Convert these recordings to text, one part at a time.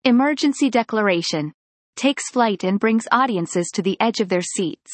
Emergency declaration. Takes flight and brings audiences to the edge of their seats.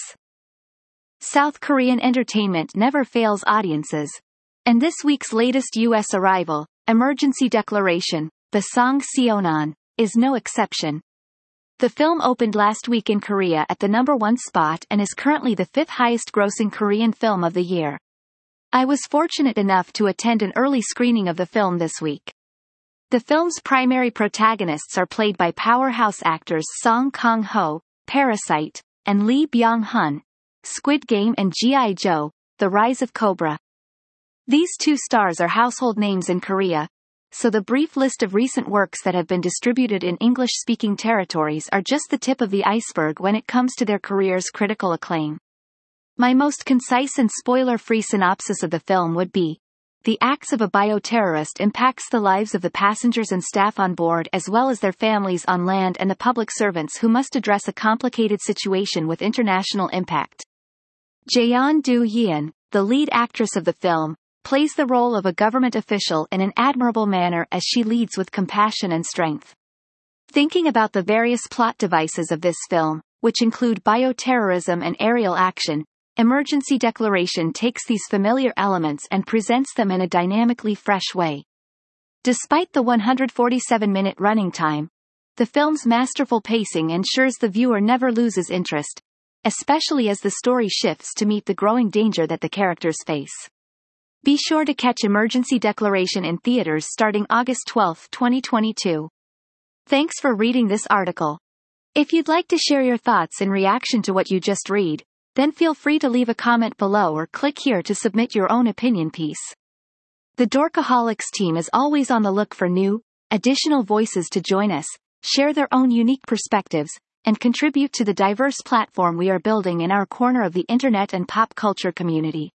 South Korean entertainment never fails audiences. And this week's latest U.S. arrival, Emergency Declaration, The Song Seonan, is no exception. The film opened last week in Korea at the #1 spot and is currently the 5th highest grossing Korean film of the year. I was fortunate enough to attend an early screening of the film this week. The film's primary protagonists are played by powerhouse actors Song Kang-ho, Parasite, and Lee Byung-hun, Squid Game and G.I. Joe, The Rise of Cobra. These two stars are household names in Korea, so the brief list of recent works that have been distributed in English-speaking territories are just the tip of the iceberg when it comes to their careers' critical acclaim. My most concise and spoiler-free synopsis of the film would be: the acts of a bioterrorist impacts the lives of the passengers and staff on board as well as their families on land and the public servants who must address a complicated situation with international impact. Jaeon Do-yeon, the lead actress of the film, plays the role of a government official in an admirable manner as she leads with compassion and strength. Thinking about the various plot devices of this film, which include bioterrorism and aerial action, Emergency Declaration takes these familiar elements and presents them in a dynamically fresh way. Despite the 147-minute running time, the film's masterful pacing ensures the viewer never loses interest, especially as the story shifts to meet the growing danger that the characters face. Be sure to catch Emergency Declaration in theaters starting August 12, 2022. Thanks for reading this article. If you'd like to share your thoughts in reaction to what you just read, then feel free to leave a comment below or click here to submit your own opinion piece. The Dorkaholics team is always on the look for new, additional voices to join us, share their own unique perspectives, and contribute to the diverse platform we are building in our corner of the internet and pop culture community.